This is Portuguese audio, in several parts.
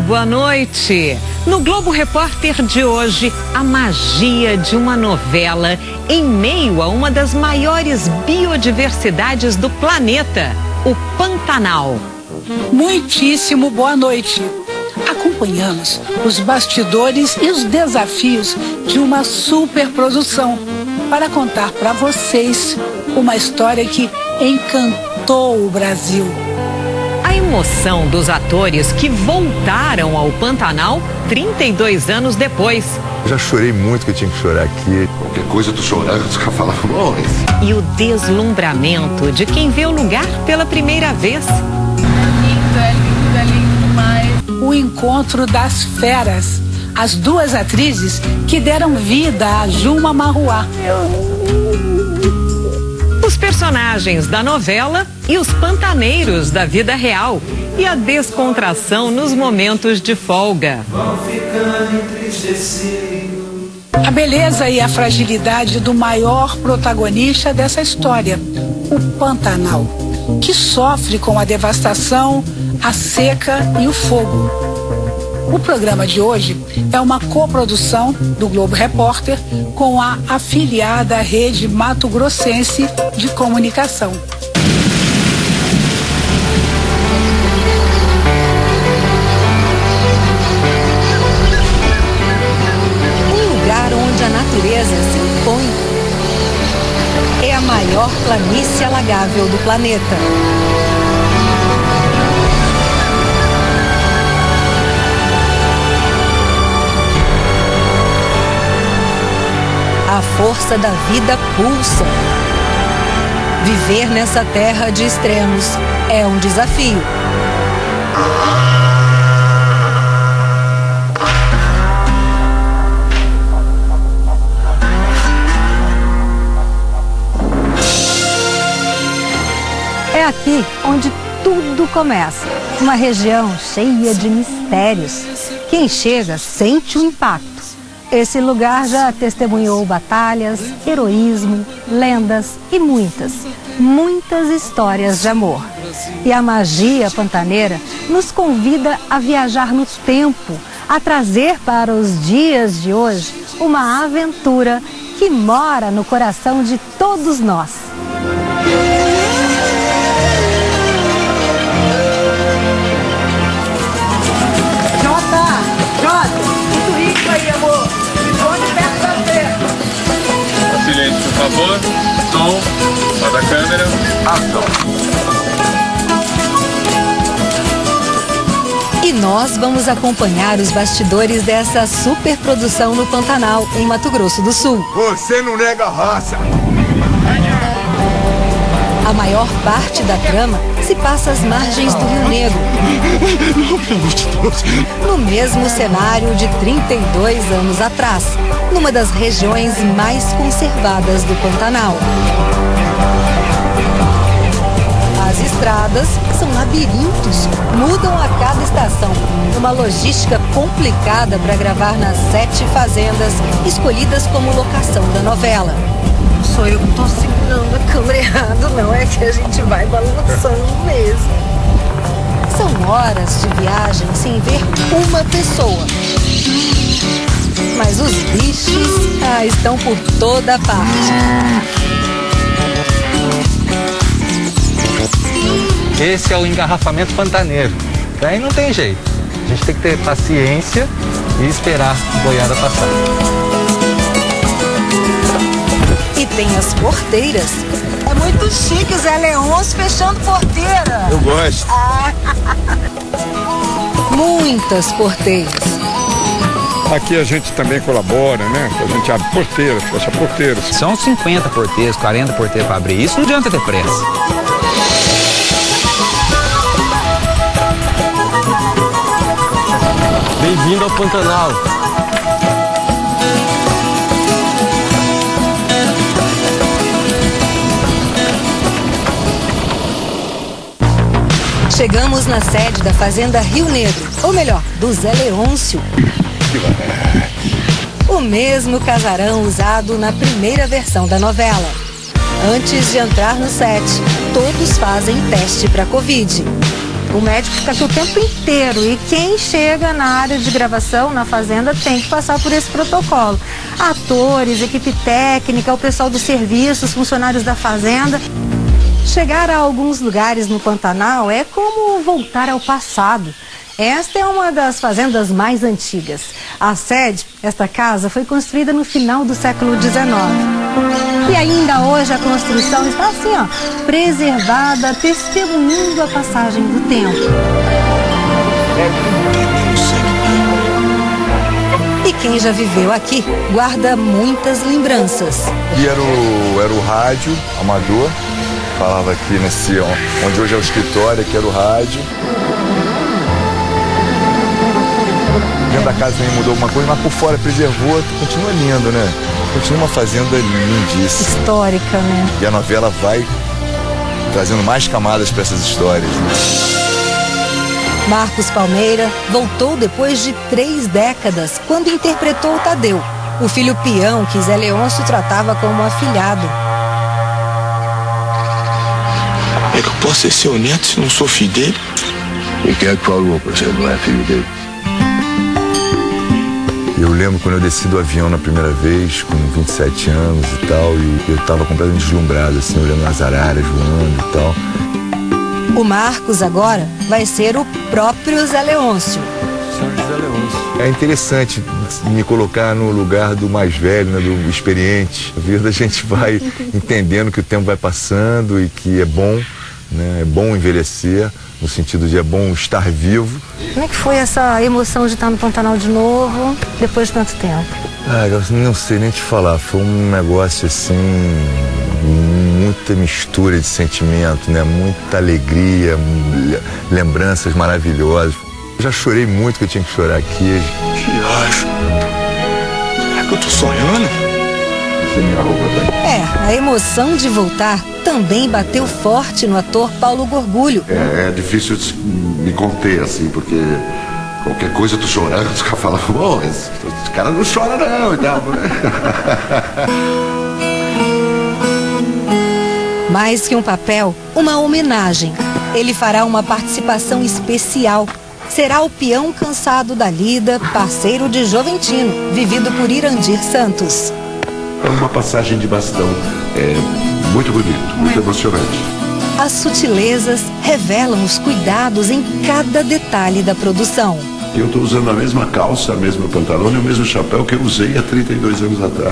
boa noite. No Globo Repórter de hoje, a magia de uma novela em meio a uma das maiores biodiversidades do planeta, o Pantanal. Muitíssimo boa noite. Acompanhamos os bastidores e os desafios de uma superprodução para contar para vocês uma história que encantou o Brasil. A emoção dos atores que voltaram ao Pantanal 32 anos depois. Já chorei muito que eu tinha que chorar aqui. Qualquer coisa tu chorava, tu ficava falando, E o deslumbramento de quem vê o lugar pela primeira vez. É lindo demais. O encontro das feras. As duas atrizes que deram vida a Juma Marruá. Os personagens da novela e os pantaneiros da vida real. E a descontração nos momentos de folga. A beleza e a fragilidade do maior protagonista dessa história, o Pantanal, que sofre com a devastação, a seca e o fogo. O programa de hoje é uma coprodução do Globo Repórter com a afiliada Rede Mato Grossense de Comunicação. Um lugar onde a natureza se impõe. É a maior planície alagável do planeta. A força da vida pulsa. Viver nessa terra de extremos é um desafio. É aqui onde tudo começa. Uma região cheia de mistérios. Quem chega sente o impacto. Esse lugar já testemunhou batalhas, heroísmo, lendas e muitas histórias de amor. E a magia pantaneira nos convida a viajar no tempo, a trazer para os dias de hoje uma aventura que mora no coração de todos nós. Silêncio, por favor. Som. Para a câmera. Ação. E nós vamos acompanhar os bastidores dessa superprodução no Pantanal, em Mato Grosso do Sul. Você não nega a raça. A maior parte da trama se passa às margens do Rio Negro. No mesmo cenário de 32 anos atrás, numa das regiões mais conservadas do Pantanal. As estradas são labirintos, mudam a cada estação. Uma logística complicada para gravar nas 7 fazendas escolhidas como locação da novela. Sou eu que tô segurando a câmera errado, não é que a gente vai balançando mesmo. São horas de viagem sem ver uma pessoa. Mas os bichos estão por toda parte. Esse é o engarrafamento pantaneiro. Daí não tem jeito. A gente tem que ter paciência e esperar a boiada passar. E tem as porteiras. É muito chique os Zé Leôncio fechando porteira. Eu gosto. Muitas porteiras. Aqui a gente também colabora, né? A gente abre porteiras, fecha porteiras. São 50 porteiros, 40 porteiros para abrir. Isso não adianta ter pressa. Bem-vindo ao Pantanal. Chegamos na sede da Fazenda Rio Negro, ou melhor, do Zé Leôncio. O mesmo casarão usado na primeira versão da novela. Antes de entrar no set, todos fazem teste para Covid. O médico fica aqui o tempo inteiro e quem chega na área de gravação, na fazenda, tem que passar por esse protocolo. Atores, equipe técnica, o pessoal dos serviços, funcionários da fazenda. Chegar a alguns lugares no Pantanal é como voltar ao passado. Esta é uma das fazendas mais antigas. A sede, esta casa, foi construída no final do século XIX. E ainda hoje a construção está assim, ó, preservada, testemunhando a passagem do tempo. E quem já viveu aqui guarda muitas lembranças. E era o rádio amador, falava aqui nesse, onde hoje é o escritório, aqui era o rádio. Dentro da casa também mudou alguma coisa, mas por fora preservou, continua lindo, né? Continua uma fazenda lindíssima. Histórica, né? E a novela vai trazendo mais camadas para essas histórias, né? Marcos Palmeira voltou depois de 3 décadas, quando interpretou o Tadeu, o filho peão que Zé Leôncio tratava como afilhado. É que eu posso ser seu neto se não sou filho dele? E quem é que falou que você não é filho dele? Eu lembro quando eu desci do avião na primeira vez, com 27 anos e tal, e eu estava completamente deslumbrado, assim, olhando as araras voando e tal. O Marcos agora vai ser o próprio Zé Leôncio. É interessante me colocar no lugar do mais velho, né, do experiente. A vida a gente vai entendendo que o tempo vai passando e que é bom, né, é bom envelhecer, no sentido de é bom estar vivo. Como é que foi essa emoção de estar no Pantanal de novo, depois de tanto tempo? Eu não sei nem te falar, foi um negócio assim, muita mistura de sentimento, né? Muita alegria, lembranças maravilhosas. Eu já chorei muito que eu tinha que chorar aqui. Viagem. Será que eu tô sonhando? A emoção de voltar também bateu forte no ator Paulo Gorgulho. É difícil de me conter, assim, porque qualquer coisa eu tô chorando, os caras falam, pô, esse cara não chora não e tal, né? Mais que um papel, uma homenagem. Ele fará uma participação especial. Será o peão cansado da lida, parceiro de Joventino, vivido por Irandir Santos. É uma passagem de bastão, muito bonito, muito emocionante. As sutilezas revelam os cuidados em cada detalhe da produção. Eu estou usando a mesma calça, a mesma pantalona e o mesmo chapéu que eu usei há 32 anos atrás.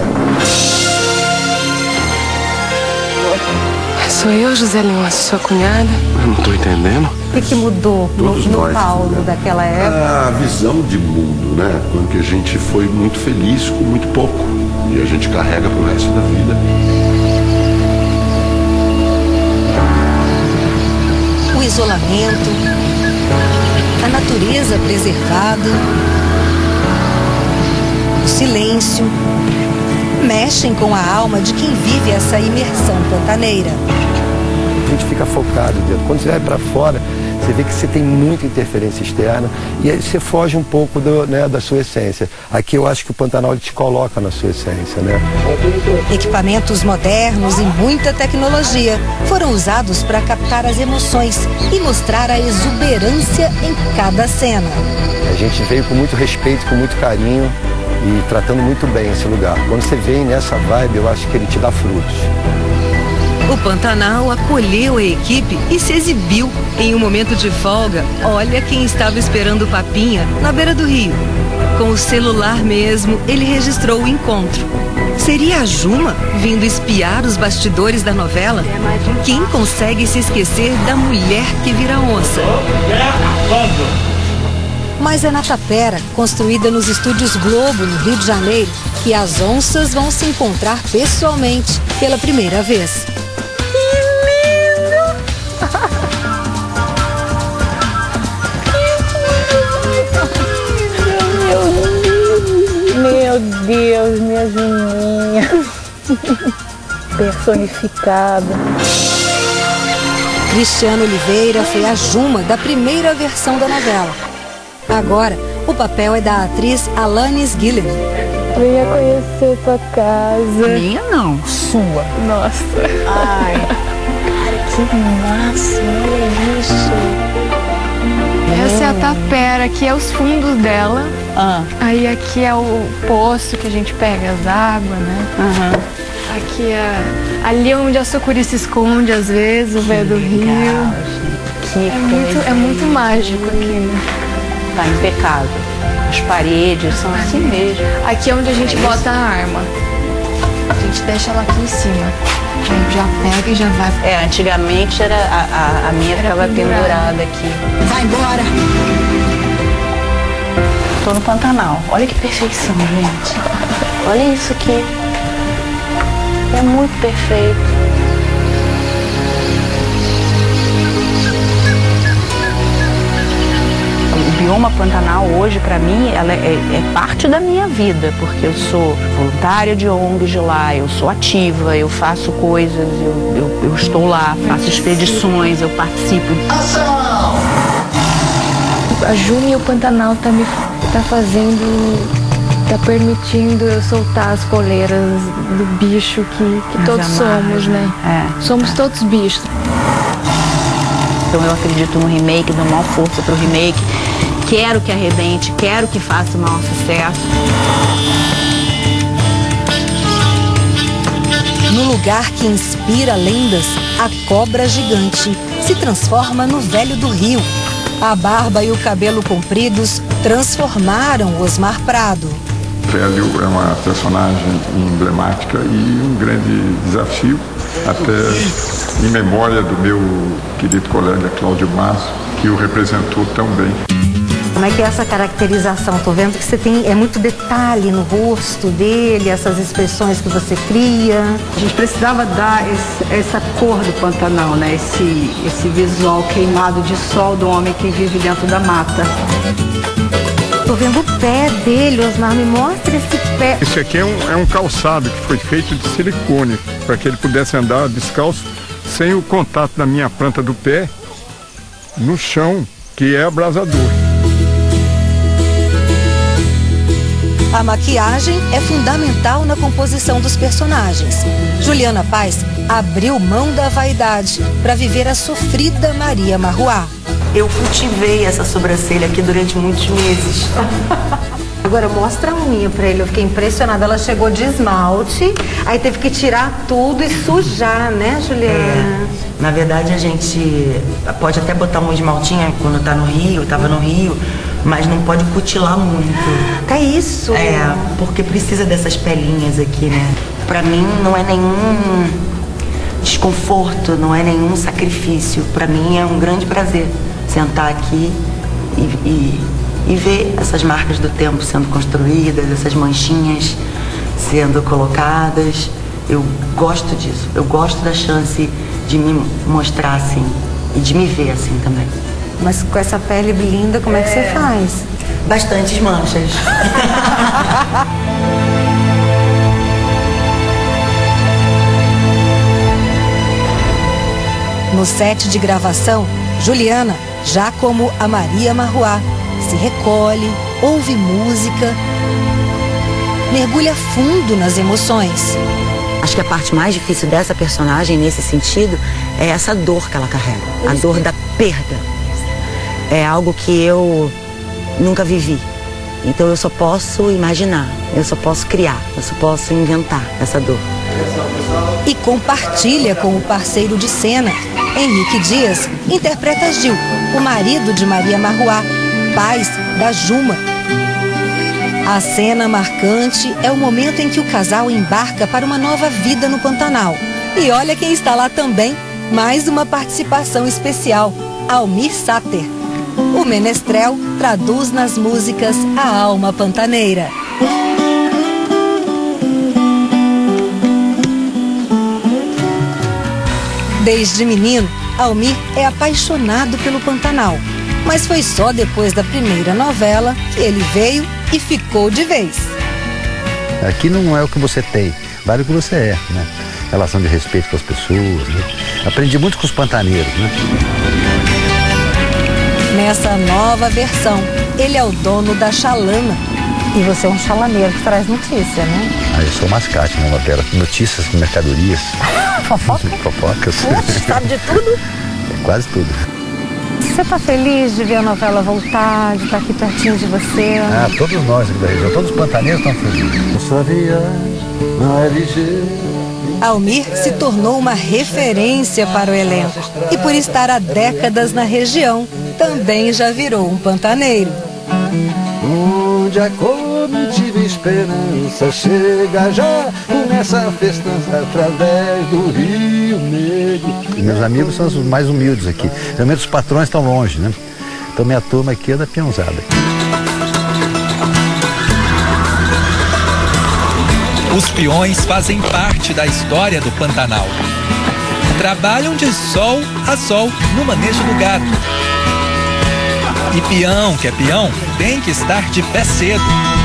Sou eu, José Leôncio, sua cunhada. Eu não tô entendendo. O que mudou no Paulo, né, daquela época? A visão de mundo, né? Porque a gente foi muito feliz com muito pouco. E a gente carrega pro resto da vida. O isolamento, a natureza preservada, o silêncio, mexem com a alma de quem vive essa imersão pantaneira. A gente fica focado dentro. Quando você vai para fora, você vê que você tem muita interferência externa e aí você foge um pouco da sua essência. Aqui eu acho que o Pantanal te coloca na sua essência, né? Equipamentos modernos e muita tecnologia foram usados para captar as emoções e mostrar a exuberância em cada cena. A gente veio com muito respeito, com muito carinho e tratando muito bem esse lugar. Quando você vem nessa vibe, eu acho que ele te dá frutos. O Pantanal acolheu a equipe e se exibiu. Em um momento de folga, olha quem estava esperando o Papinha na beira do rio. Com o celular mesmo, ele registrou o encontro. Seria a Juma vindo espiar os bastidores da novela? Quem consegue se esquecer da mulher que vira onça? Mas é na tapera, construída nos estúdios Globo, no Rio de Janeiro, que as onças vão se encontrar pessoalmente pela primeira vez. Meu Deus, minha Juninha. Personificada. Cristiana Oliveira foi a Juma da primeira versão da novela. Agora, o papel é da atriz Alanis Guilhem. Venha conhecer sua casa. Minha não, sua. Nossa. Ai, cara, que máximo, olha isso. Essa é a tapera, que é os fundos dela. Aí aqui é o poço que a gente pega as águas, né? Aqui é ali onde a sucuri se esconde às vezes, o véio do rio. É muito mágico aqui, né? Tá impecável. As paredes são assim mesmo. Aqui é onde a gente bota a arma. A gente deixa ela aqui em cima. A gente já pega e já vai. Antigamente era a minha ficava pendurada aqui. Vai embora! Tô no Pantanal. Olha que perfeição, gente. Olha isso aqui. É muito perfeito. O bioma Pantanal hoje, para mim, ela é parte da minha vida, porque eu sou voluntária de ONGs de lá, eu sou ativa, eu faço coisas, eu estou lá, faço expedições, eu participo. A Juma e o Pantanal tá permitindo eu soltar as coleiras do bicho que todos somos, né? Somos todos bichos. Então eu acredito no remake, dou maior força pro remake. Quero que arrebente, quero que faça o maior sucesso. No lugar que inspira lendas, a cobra gigante se transforma no velho do rio. A barba e o cabelo compridos transformaram Osmar Prado. Velho é uma personagem emblemática e um grande desafio, até em memória do meu querido colega Cláudio Masso, que o representou tão bem. Como é que é essa caracterização? Tô vendo que você tem muito detalhe no rosto dele, essas expressões que você cria. A gente precisava dar essa cor do Pantanal, né? Esse visual queimado de sol do homem que vive dentro da mata. Tô vendo o pé dele, Osmar, me mostra esse pé. Esse aqui é um calçado que foi feito de silicone, para que ele pudesse andar descalço, sem o contato da minha planta do pé no chão, que é abrasador. A maquiagem é fundamental na composição dos personagens. Juliana Paz abriu mão da vaidade para viver a sofrida Maria Marruá. Eu cultivei essa sobrancelha aqui durante muitos meses. Agora mostra a unha pra ele, eu fiquei impressionada. Ela chegou de esmalte, aí teve que tirar tudo e sujar, né, Juliana? Na verdade, a gente pode até botar um esmaltinho quando tá no Rio, tava no Rio, mas não pode cutilar muito. Tá isso? Porque precisa dessas pelinhas aqui, né? Pra mim não é nenhum desconforto, não é nenhum sacrifício. Pra mim é um grande prazer sentar aqui e ver essas marcas do tempo sendo construídas, essas manchinhas sendo colocadas. Eu gosto disso, eu gosto da chance de me mostrar assim e de me ver assim também. Mas com essa pele linda, como é que você faz? Bastantes manchas. No set de gravação, Juliana, já como a Maria Marruá, se recolhe, ouve música, mergulha fundo nas emoções. Acho que a parte mais difícil dessa personagem, nesse sentido, é essa dor que ela carrega. A dor da perda. É algo que eu nunca vivi. Então eu só posso imaginar, eu só posso criar, eu só posso inventar essa dor. E compartilha com o parceiro de cena. Henrique Dias interpreta Gil, o marido de Maria Marruá, pai da Juma. A cena marcante é o momento em que o casal embarca para uma nova vida no Pantanal. E olha quem está lá também, mais uma participação especial, Almir Sater. O menestrel traduz nas músicas a alma pantaneira. Desde menino, Almir é apaixonado pelo Pantanal. Mas foi só depois da primeira novela que ele veio e ficou de vez. Aqui não é o que você tem, vale o que você é, né? Relação de respeito com as pessoas, né? Aprendi muito com os pantaneiros, né? Nessa nova versão, ele é o dono da chalana. E você é um chalaneiro que traz notícia, né? Eu sou mascate na novela, notícias, mercadorias. Fofoca? Fofocas. Sabe de tudo? Quase tudo. Você está feliz de ver a novela voltar, de estar aqui pertinho de você? Ah, todos nós aqui da região, todos os pantaneiros estão felizes. Essa viagem não é ligeira. Almir se tornou uma referência para o elenco e por estar há décadas na região, também já virou um pantaneiro. Onde a comitiva esperança chega já, começa a festança através do Rio Negro. Meus amigos são os mais humildes aqui, realmente os patrões estão longe, né? Então minha turma aqui é da peãozada. Os peões fazem parte da história do Pantanal. Trabalham de sol a sol no manejo do gado. E peão que é peão tem que estar de pé cedo.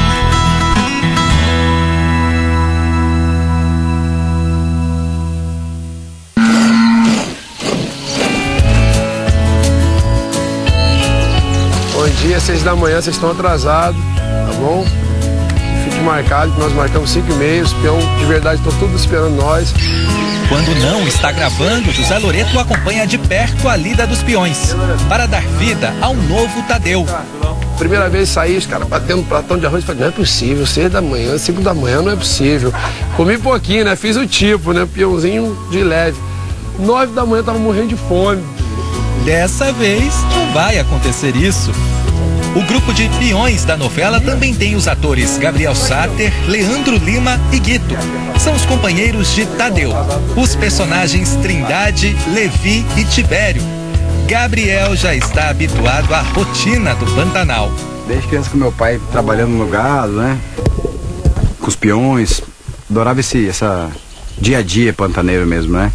Bom dia, 6 da manhã, vocês estão atrasados, tá bom? Fique marcado que nós marcamos 5h30, os peão de verdade estão todos esperando nós. Quando não está gravando, José Loreto acompanha de perto a lida dos peões, para dar vida ao novo Tadeu. Primeira vez saí, os caras batendo um pratão de arroz, falei, não é possível, 6 da manhã, 5 da manhã, não é possível. Comi pouquinho, né, fiz o tipo, né, peãozinho de leve. 9 da manhã, tava morrendo de fome. Dessa vez, não vai acontecer isso. O grupo de peões da novela também tem os atores Gabriel Sater, Leandro Lima e Guito. São os companheiros de Tadeu, os personagens Trindade, Levi e Tibério. Gabriel já está habituado à rotina do Pantanal. Desde criança com meu pai trabalhando no gado, né? Com os peões. Adorava essa dia a dia pantaneiro mesmo, né?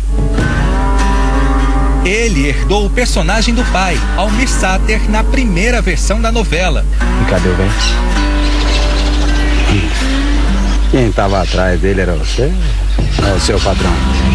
Ele herdou o personagem do pai, Almir Sater, na primeira versão da novela. E cadê o bem? Quem estava atrás dele era você? É o seu patrão.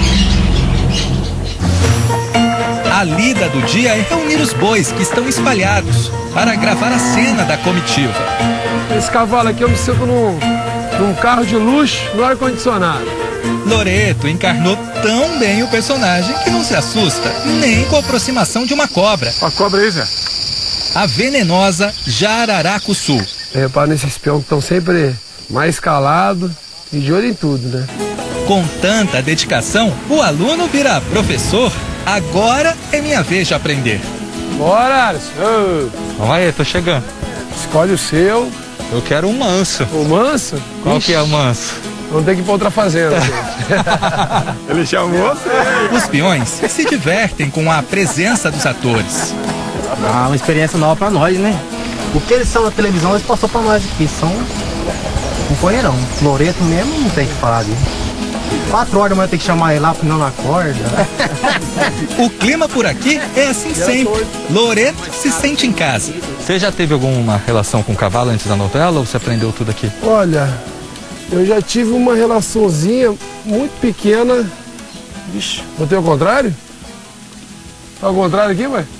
A lida do dia é reunir os bois que estão espalhados para gravar a cena da comitiva. Esse cavalo aqui eu me sinto num carro de luxo no ar-condicionado. Loreto encarnou tão bem o personagem que não se assusta nem com a aproximação de uma cobra. A cobra aí, Zé? A venenosa Jararacuçu. Repara nesses peões que estão sempre mais calados e de olho em tudo, né? Com tanta dedicação, o aluno vira professor. Agora é minha vez de aprender. Bora, Alisson. Vamos aí, tô chegando. Escolhe o seu. Eu quero um manso. O manso? Qual que é o manso? Vamos ter que ir pra outra fazenda. Ele chamou você. Os peões se divertem com a presença dos atores. Ah, uma experiência nova pra nós, né? O que eles são na televisão, eles passou pra nós aqui. São um companheirão. Loreto mesmo não tem que falar dele. 4 horas da manhã tem que chamar ele lá, porque não na corda. O clima por aqui é assim sempre. Loreto se sente em casa. Você já teve alguma relação com o cavalo antes da novela ou você aprendeu tudo aqui? Olha, eu já tive uma relaçãozinha muito pequena. Ixi, botei ao contrário? Tá ao contrário aqui, vai?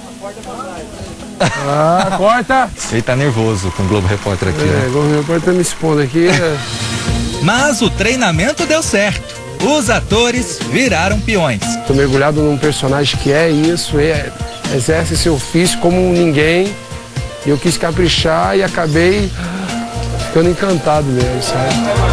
Ah, corta! Ele tá nervoso com o Globo Repórter aqui, né? O Globo Repórter tá me expondo aqui. Mas o treinamento deu certo. Os atores viraram peões. Tô mergulhado num personagem que é isso, exerce seu ofício como ninguém. E eu quis caprichar e acabei ficando encantado mesmo, sabe?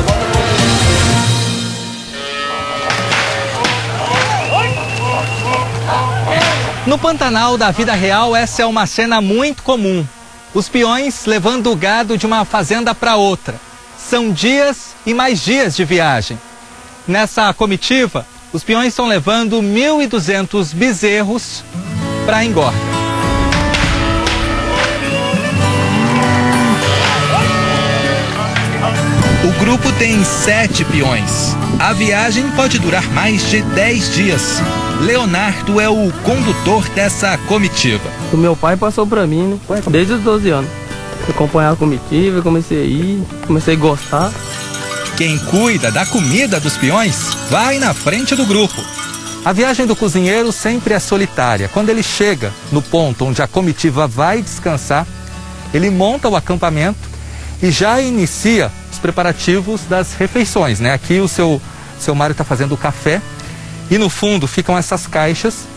No Pantanal da vida real, essa é uma cena muito comum. Os peões levando o gado de uma fazenda para outra. São dias e mais dias de viagem. Nessa comitiva, os peões estão levando 1.200 bezerros para a engorda. O grupo tem 7 peões. A viagem pode durar mais de 10 dias. Leonardo é o condutor dessa comitiva. O meu pai passou pra mim, né? Desde os 12 anos. Eu acompanhava a comitiva, comecei a ir, comecei a gostar. Quem cuida da comida dos peões vai na frente do grupo. A viagem do cozinheiro sempre é solitária. Quando ele chega no ponto onde a comitiva vai descansar, ele monta o acampamento e já inicia os preparativos das refeições, né? Aqui o seu Mário está fazendo o café e no fundo ficam essas caixas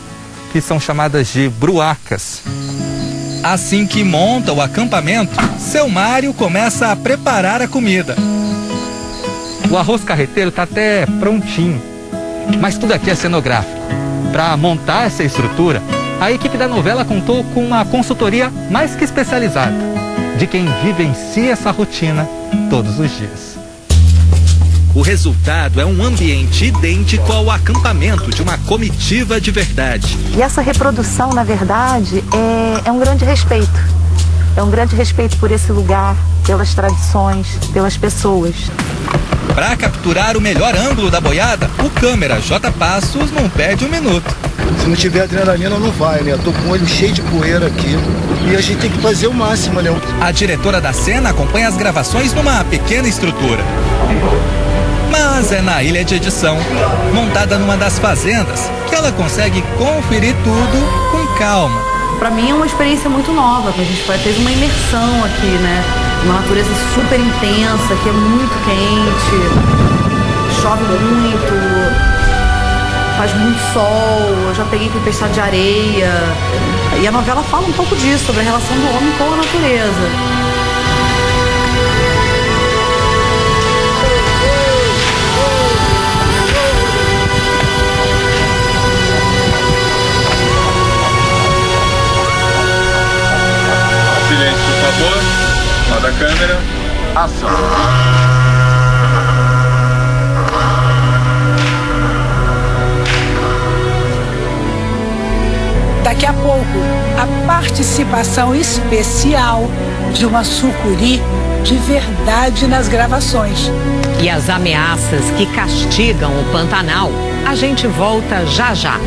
que são chamadas de bruacas. Assim que monta o acampamento, seu Mário começa a preparar a comida. O arroz carreteiro está até prontinho, mas tudo aqui é cenográfico. Para montar essa estrutura, a equipe da novela contou com uma consultoria mais que especializada, de quem vivencia essa rotina todos os dias. O resultado é um ambiente idêntico ao acampamento de uma comitiva de verdade. E essa reprodução, na verdade, é um grande respeito. É um grande respeito por esse lugar, pelas tradições, pelas pessoas. Para capturar o melhor ângulo da boiada, o câmera J. Passos não perde um minuto. Se não tiver adrenalina, não vai, né? Eu tô com o olho cheio de poeira aqui e a gente tem que fazer o máximo, né? A diretora da cena acompanha as gravações numa pequena estrutura. Mas é na ilha de edição, montada numa das fazendas, que ela consegue conferir tudo com calma. Para mim é uma experiência muito nova, a gente fez uma imersão aqui, né? Uma natureza super intensa, que é muito quente, chove muito, faz muito sol, eu já peguei tempestade de areia. E a novela fala um pouco disso, sobre a relação do homem com a natureza. Silêncio, por favor. Roda a câmera. Ação. Daqui a pouco, a participação especial de uma sucuri de verdade nas gravações. E as ameaças que castigam o Pantanal. A gente volta já já.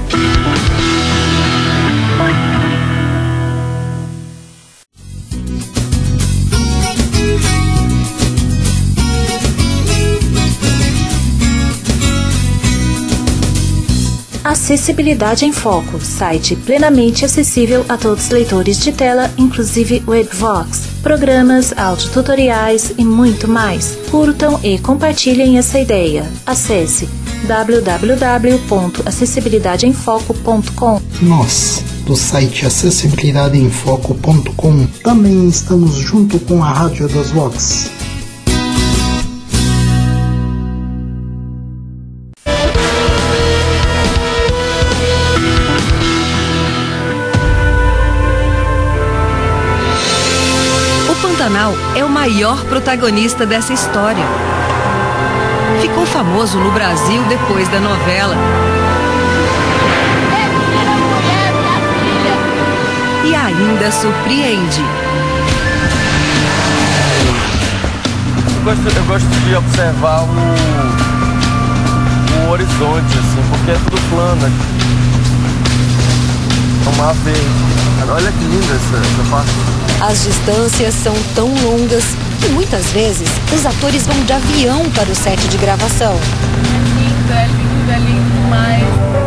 Acessibilidade em Foco, site plenamente acessível a todos os leitores de tela, inclusive Webvox, programas, audiotutoriais e muito mais. Curtam e compartilhem essa ideia. Acesse www.acessibilidadeemfoco.com. Nós, do site acessibilidadeemfoco.com, também estamos junto com a Rádio das Vox. Pantanal é o maior protagonista dessa história. Ficou famoso no Brasil depois da novela. E ainda surpreende. Eu gosto de observar o horizonte, assim, porque é tudo plano. É um mar verde. Olha que linda essa parte. As distâncias são tão longas que muitas vezes os atores vão de avião para o set de gravação. É lindo demais.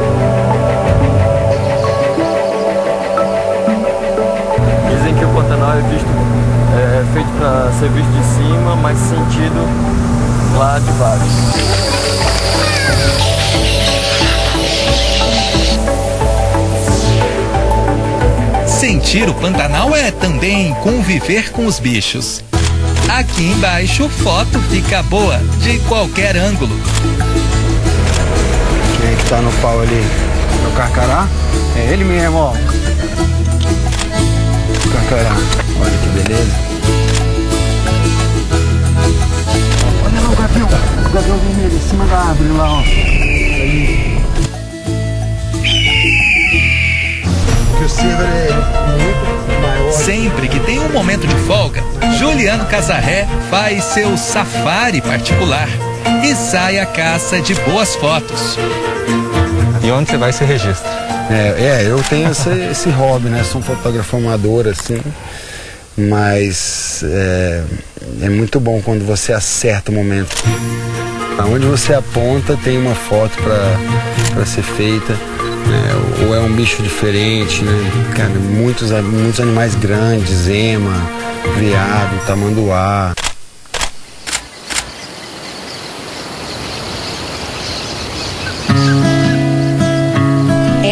Dizem que o Pantanal é feito para ser visto de cima, mas sentido lá de baixo. Sentir o Pantanal é também conviver com os bichos. Aqui embaixo, foto fica boa, de qualquer ângulo. Quem é que tá no pau ali? É o Carcará? É ele mesmo, ó. Carcará. Olha que beleza. Olha lá o gavião vermelho em cima da árvore lá, ó. Aí. O cerro é muito maior. Sempre que tem um momento de folga, Juliano Casarré faz seu safari particular e sai à caça de boas fotos. E onde você vai se registra? Eu tenho esse hobby, né? Sou um fotógrafo amador, assim, mas é muito bom quando você acerta o momento. Aonde você aponta tem uma foto para ser feita. Ou é um bicho diferente, né? Cara, muitos animais grandes, ema, veado, tamanduá.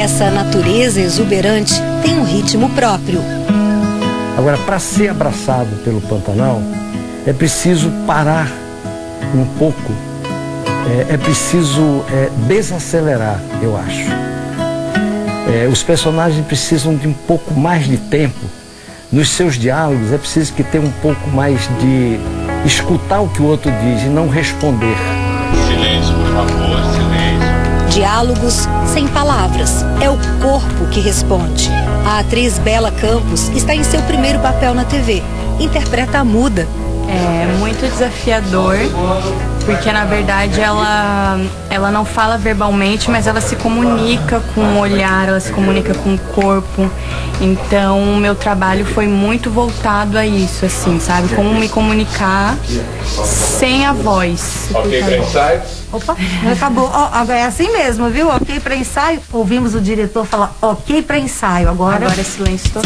Essa natureza exuberante tem um ritmo próprio. Agora, para ser abraçado pelo Pantanal, é preciso parar um pouco, é preciso desacelerar, eu acho. Os personagens precisam de um pouco mais de tempo. Nos seus diálogos é preciso que tenha um pouco mais de escutar o que o outro diz e não responder. Silêncio, por favor, silêncio. Diálogos sem palavras. É o corpo que responde. A atriz Bela Campos está em seu primeiro papel na TV. Interpreta a muda. É muito desafiador, porque na verdade ela não fala verbalmente, mas ela se comunica com o olhar, ela se comunica com o corpo. Então o meu trabalho foi muito voltado a isso, assim, sabe? Como me comunicar sem a voz. Ok para ensaio? Opa, acabou. Agora é assim mesmo, viu? Ok para ensaio. Ouvimos o diretor falar ok para ensaio. Agora é silêncio total.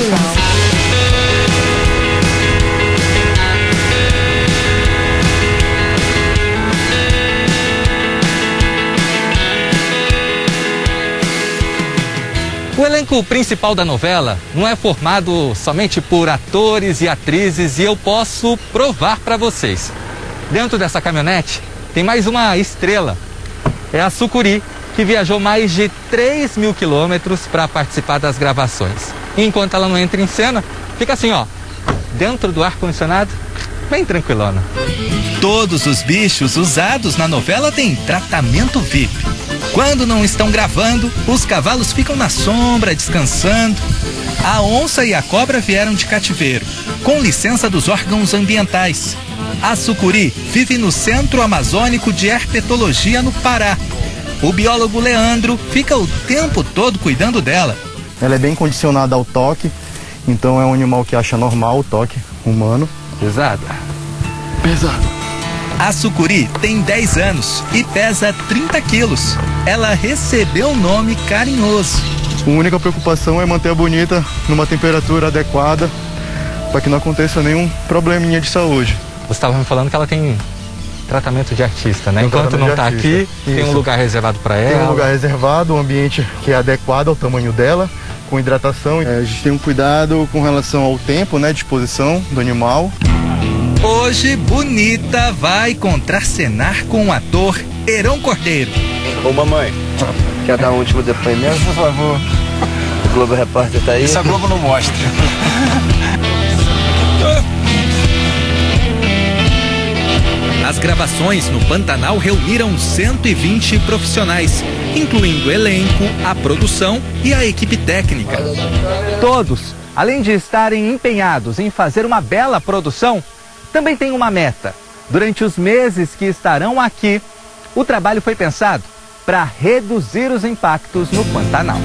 O elenco principal da novela não é formado somente por atores e atrizes, e eu posso provar para vocês. Dentro dessa caminhonete tem mais uma estrela. É a Sucuri, que viajou mais de 3.000 quilômetros para participar das gravações. E enquanto ela não entra em cena, fica assim, ó, dentro do ar-condicionado, bem tranquilona. Todos os bichos usados na novela têm tratamento VIP. Quando não estão gravando, os cavalos ficam na sombra, descansando. A onça e a cobra vieram de cativeiro, com licença dos órgãos ambientais. A Sucuri vive no Centro Amazônico de Herpetologia, no Pará. O biólogo Leandro fica o tempo todo cuidando dela. Ela é bem condicionada ao toque, então é um animal que acha normal o toque humano. Pesada. A Sucuri tem 10 anos e pesa 30 quilos. Ela recebeu um nome carinhoso. A única preocupação é manter a bonita numa temperatura adequada para que não aconteça nenhum probleminha de saúde. Você estava me falando que ela tem tratamento de artista, né? Enquanto não está aqui, tem um lugar reservado para ela. Tem um lugar reservado, um ambiente que é adequado ao tamanho dela, com hidratação. A gente tem um cuidado com relação ao tempo, né, de exposição do animal. Hoje, Bonita vai contracenar com o ator Heron Cordeiro. Ô mamãe, quer dar um último depoimento, por favor? O Globo Repórter tá aí? Isso a Globo não mostra. As gravações no Pantanal reuniram 120 profissionais, incluindo o elenco, a produção e a equipe técnica. Todos, além de estarem empenhados em fazer uma bela produção, também têm uma meta. Durante os meses que estarão aqui, o trabalho foi pensado para reduzir os impactos no Pantanal.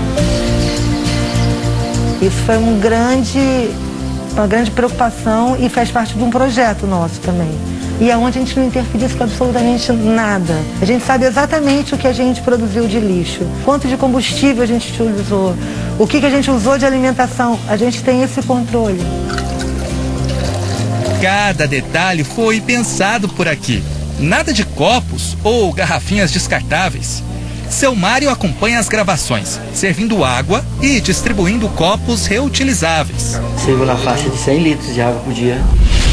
Isso foi uma grande preocupação e faz parte de um projeto nosso também. E é onde a gente não interferiu com absolutamente nada. A gente sabe exatamente o que a gente produziu de lixo, quanto de combustível a gente utilizou, o que a gente usou de alimentação. A gente tem esse controle. Cada detalhe foi pensado por aqui. Nada de copos ou garrafinhas descartáveis. Seu Mário acompanha as gravações, servindo água e distribuindo copos reutilizáveis. Sirvo na faixa de 100 litros de água por dia.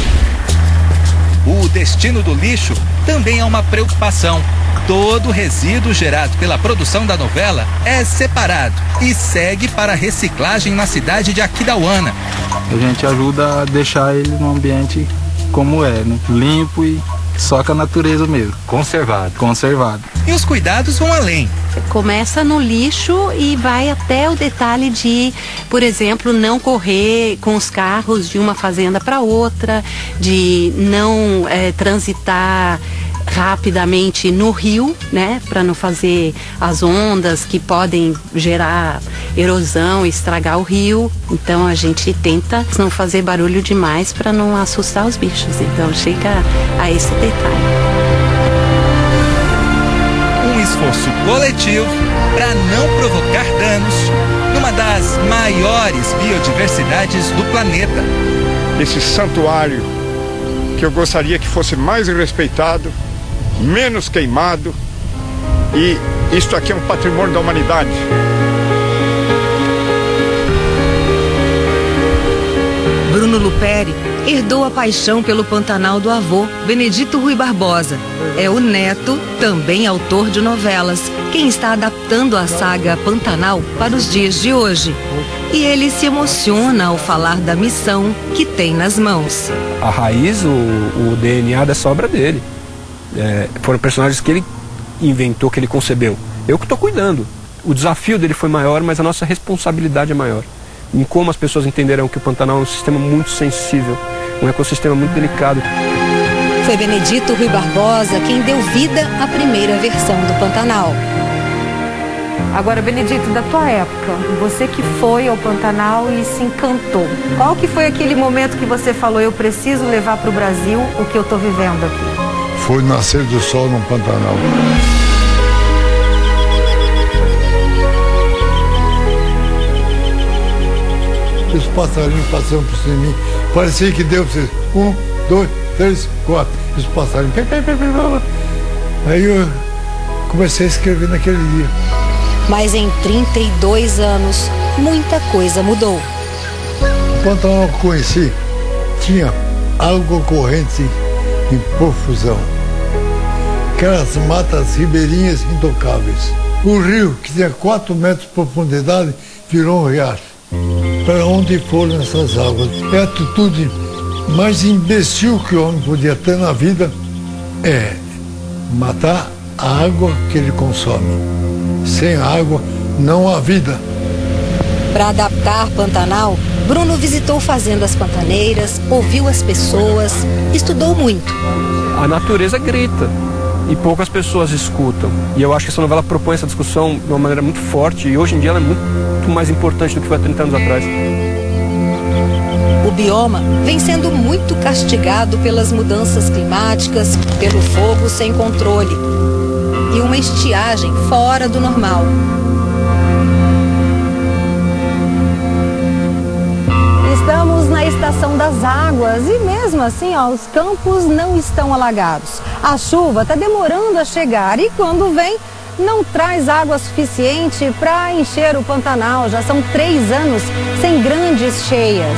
O destino do lixo também é uma preocupação. Todo resíduo gerado pela produção da novela é separado e segue para reciclagem na cidade de Aquidauana. A gente ajuda a deixar ele num ambiente como é, né? Limpo e só com a natureza mesmo. Conservado. E os cuidados vão além. Começa no lixo e vai até o detalhe de, por exemplo, não correr com os carros de uma fazenda para outra, de não transitar rapidamente no rio, né, para não fazer as ondas que podem gerar erosão e estragar o rio. Então a gente tenta não fazer barulho demais para não assustar os bichos. Então chega a esse detalhe. Um esforço coletivo para não provocar danos numa das maiores biodiversidades do planeta. Esse santuário que eu gostaria que fosse mais respeitado, menos queimado, e isto aqui é um patrimônio da humanidade. Bruno Luperi herdou a paixão pelo Pantanal do avô, Benedito Rui Barbosa. É o neto, também autor de novelas, quem está adaptando a saga Pantanal para os dias de hoje. E ele se emociona ao falar da missão que tem nas mãos. A raiz, o DNA dessa obra dele. Foram personagens que ele inventou, que ele concebeu. Eu que estou cuidando. O desafio dele foi maior, mas a nossa responsabilidade é maior. Em como as pessoas entenderão que o Pantanal é um sistema muito sensível, um ecossistema muito delicado. Foi Benedito Rui Barbosa quem deu vida à primeira versão do Pantanal. Agora, Benedito, da tua época, você que foi ao Pantanal e se encantou, qual que foi aquele momento que você falou, eu preciso levar para o Brasil o que eu estou vivendo aqui? Foi o nascer do sol no Pantanal. Os passarinhos passando por cima de mim, parecia que deu pra vocês 1, 2, 3, 4. Os passarinhos. Aí eu comecei a escrever naquele dia. Mas em 32 anos, muita coisa mudou. O Pantanal que eu conheci tinha água corrente em profusão. Aquelas matas ribeirinhas intocáveis. O rio, que tinha 4 metros de profundidade, virou um riacho. Para onde foram essas águas? É a atitude mais imbecil que o homem podia ter na vida, é matar a água que ele consome. Sem água não há vida. Para adaptar Pantanal, Bruno visitou fazendas pantaneiras, ouviu as pessoas, estudou muito. A natureza grita e poucas pessoas escutam. E eu acho que essa novela propõe essa discussão de uma maneira muito forte, e hoje em dia ela é muito mais importante do que foi há 30 anos atrás. O bioma vem sendo muito castigado pelas mudanças climáticas, pelo fogo sem controle e uma estiagem fora do normal. Estamos na estação das águas e mesmo assim, os campos não estão alagados. A chuva está demorando a chegar e quando vem, não traz água suficiente para encher o Pantanal. Já são 3 anos sem grandes cheias.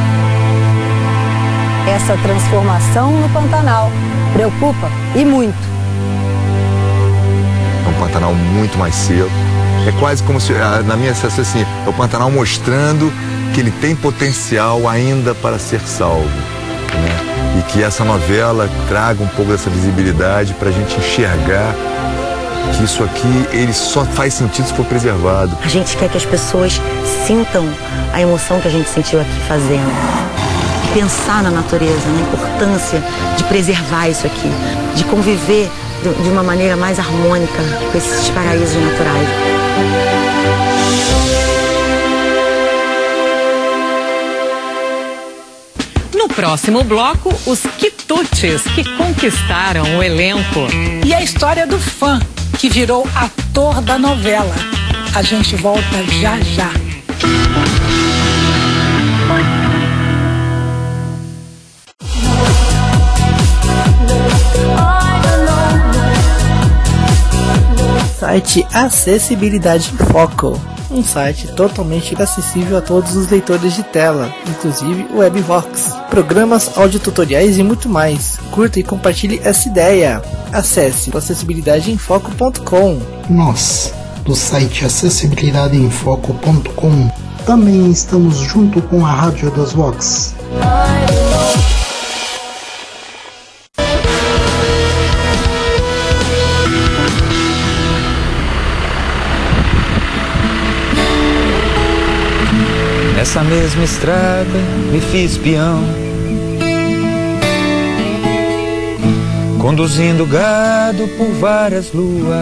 Essa transformação no Pantanal preocupa e muito. É um Pantanal muito mais seco. É quase como se, na minha sensação, assim, é o Pantanal mostrando que ele tem potencial ainda para ser salvo, né? E que essa novela traga um pouco dessa visibilidade para a gente enxergar que isso aqui, ele só faz sentido se for preservado. A gente quer que as pessoas sintam a emoção que a gente sentiu aqui fazendo. Pensar na natureza, na importância de preservar isso aqui, de conviver de uma maneira mais harmônica com esses paraísos naturais. No próximo bloco, os quitutes que conquistaram o elenco. E a história do fã que virou ator da novela. A gente volta já já. Site Acessibilidade em Foco, um site totalmente acessível a todos os leitores de tela, inclusive o WebVox, programas, audiotutoriais e muito mais. Curta e compartilhe essa ideia. Acesse acessibilidadeemfoco.com. Nós, do site acessibilidadeemfoco.com, também estamos junto com a Rádio das Vox. Nessa mesma estrada me fiz peão, conduzindo gado por várias luas,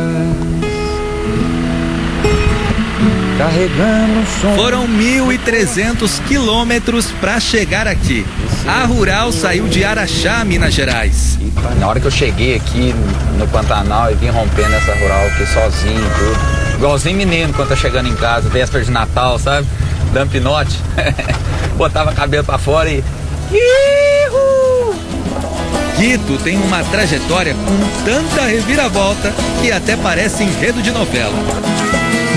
carregando um som. Foram 1.300 quilômetros para chegar aqui. A Rural saiu de Araxá, Minas Gerais. Na hora que eu cheguei aqui no Pantanal e vim rompendo essa Rural aqui sozinho, tudo. Igualzinho menino quando tá chegando em casa, véspera de Natal, sabe? Dando pinote. Botava a cabelo pra fora e... Quito tem uma trajetória com tanta reviravolta que até parece enredo de novela.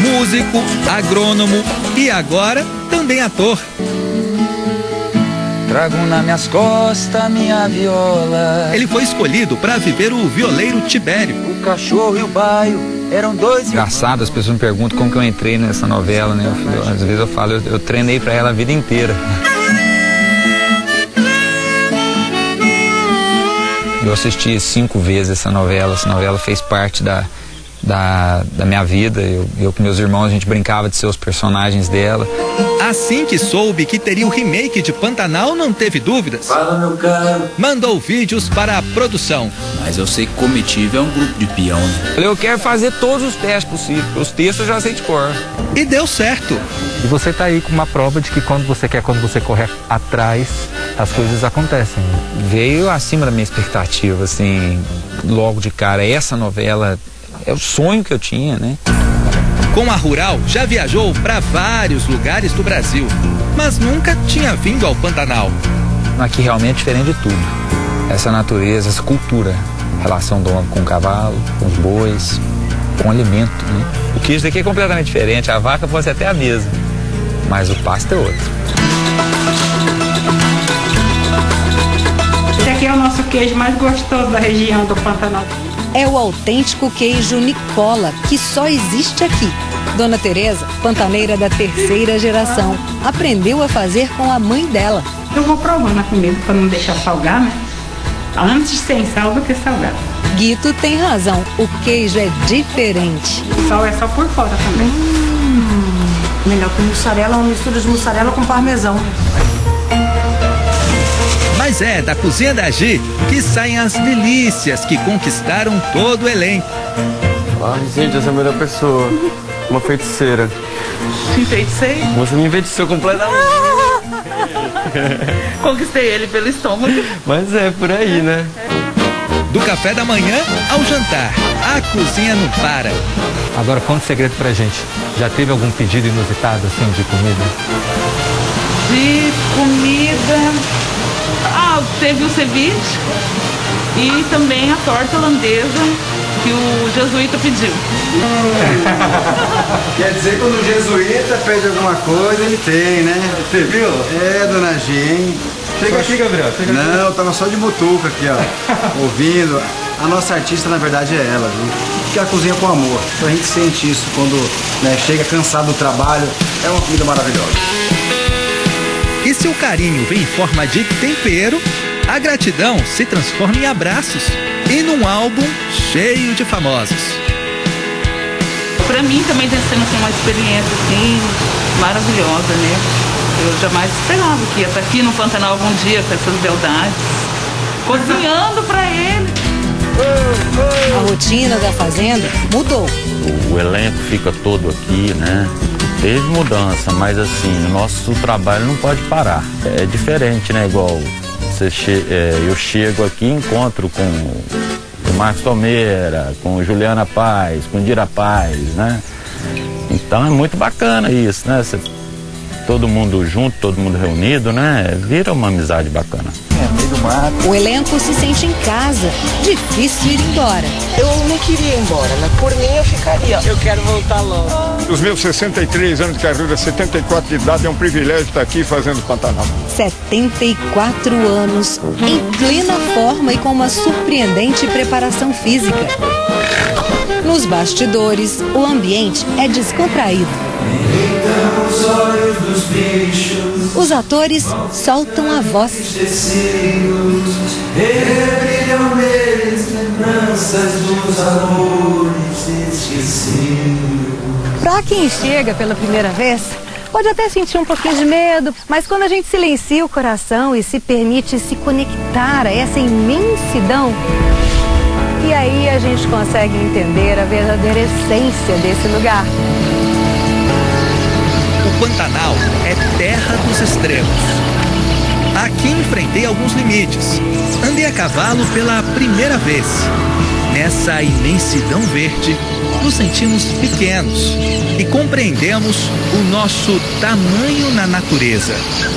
Músico, agrônomo e agora também ator. trago nas minhas costas minha viola. Ele foi escolhido para viver o violeiro Tibério. O cachorro e o baio eram dois. Engraçado, as pessoas me perguntam como que eu entrei nessa novela, né? Às vezes eu falo, eu treinei para ela a vida inteira. Eu assisti 5 vezes essa novela fez parte da minha vida. Eu com meus irmãos, a gente brincava de ser os personagens dela. Assim que soube que teria o remake de Pantanal, não teve dúvidas. Fala, meu caro. Mandou vídeos para a produção. Mas eu sei que Comitiva é um grupo de peão. Eu quero fazer todos os testes possíveis. Os textos eu já sei de cor. E deu certo. E você tá aí com uma prova de que quando você correr atrás, as coisas acontecem. Veio acima da minha expectativa, assim, logo de cara. Essa novela é o sonho que eu tinha, né? Com a Rural, já viajou para vários lugares do Brasil, mas nunca tinha vindo ao Pantanal. Aqui realmente é diferente de tudo. Essa natureza, essa cultura, relação do homem com o cavalo, com os bois, com o alimento, né? O queijo daqui é completamente diferente, a vaca pode ser até a mesma, mas o pasto é outro. Esse aqui é o nosso queijo mais gostoso da região do Pantanal. É o autêntico queijo Nicola, que só existe aqui. Dona Tereza, pantaneira da 3ª geração, aprendeu a fazer com a mãe dela. Eu vou provando a comida para não deixar salgar, né? Antes sem sal do que salgado. Guito tem razão, o queijo é diferente. O sal é só por fora também. Melhor que mussarela, uma mistura de mussarela com parmesão. Mas é da cozinha da Gi que saem as delícias que conquistaram todo o elenco. Ah, gente, essa é a melhor pessoa. Uma feiticeira. Enfeticei? Você me enfeitiçou completamente. Conquistei ele pelo estômago. Mas é por aí, né? Do café da manhã ao jantar, a cozinha não para. Agora, conta um segredo pra gente. Já teve algum pedido inusitado, assim, de comida? De comida... teve o ceviche e também a torta holandesa que o jesuíta pediu. Quer dizer, quando o jesuíta pede alguma coisa, ele tem, né? Você viu? É, dona G, hein? Chega aqui, Gabriel. Não, eu tava só de mutuca aqui, ó, ouvindo. A nossa artista, na verdade, é ela, viu? Porque ela cozinha com amor. Então a gente sente isso quando, né, chega cansado do trabalho. É uma comida maravilhosa. E se o carinho vem em forma de tempero, a gratidão se transforma em abraços e num álbum cheio de famosos. Pra mim também está sendo uma experiência assim maravilhosa, né? Eu jamais esperava que ia estar aqui no Pantanal algum dia com essas beldades, cozinhando pra ele. A rotina da fazenda mudou. O elenco fica todo aqui, né? Teve mudança, mas assim, o nosso trabalho não pode parar. É diferente, né? Igual eu chego aqui e encontro com o Marcos Palmeira, com Juliana Paz, com Dira Paz, né? Então é muito bacana isso, né? Todo mundo junto, todo mundo reunido, né? Vira uma amizade bacana. O elenco se sente em casa. Difícil ir embora. Eu não queria ir embora, né? Por mim eu ficaria. Eu quero voltar logo. Os meus 63 anos de carreira, 74 de idade, é um privilégio estar aqui fazendo Pantanal. 74 anos, em plena forma e com uma surpreendente preparação física. Nos bastidores, o ambiente é descontraído. Os olhos dos bichos, os atores soltam a voz. Brilham neles lembranças dos amores esquecidos. Para quem chega pela primeira vez, pode até sentir um pouquinho de medo, mas quando a gente silencia o coração e se permite se conectar a essa imensidão, e aí a gente consegue entender a verdadeira essência desse lugar. O Pantanal é terra dos extremos. Aqui enfrentei alguns limites. Andei a cavalo pela primeira vez. Nessa imensidão verde, nos sentimos pequenos e compreendemos o nosso tamanho na natureza.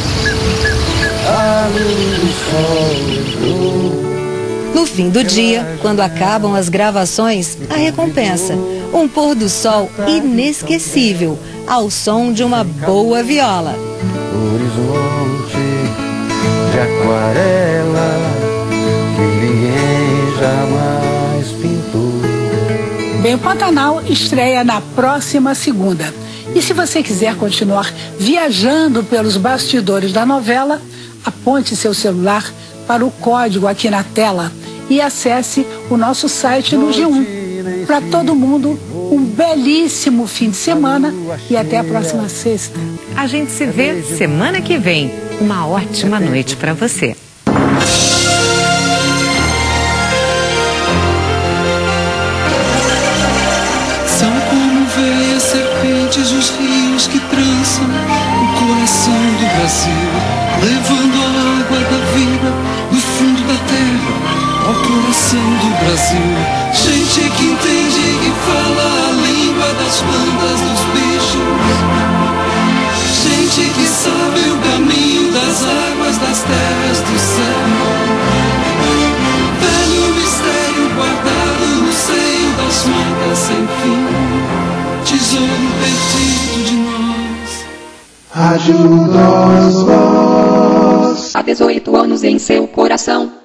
No fim do dia, quando acabam as gravações, a recompensa: um pôr do sol inesquecível, ao som de uma boa viola. O horizonte de aquarela que ninguém jamais pintou. Bem, o Pantanal estreia na próxima segunda. E se você quiser continuar viajando pelos bastidores da novela, aponte seu celular para o código aqui na tela e acesse o nosso site no G1. Para todo mundo, um belíssimo fim de semana e até a próxima sexta. A gente se vê semana que vem. Uma ótima noite para você. São como veias serpentes os rios que trançam o coração do Brasil, levando a água da vida do fundo da terra ao coração do Brasil. Gente que entende e que fala a língua das plantas, dos bichos. Gente que sabe o caminho das águas, das terras, do céu. Velho mistério guardado no seio das matas sem fim, tesouro perdido de nós. Rádio das Vozes. Há 18 anos em seu coração.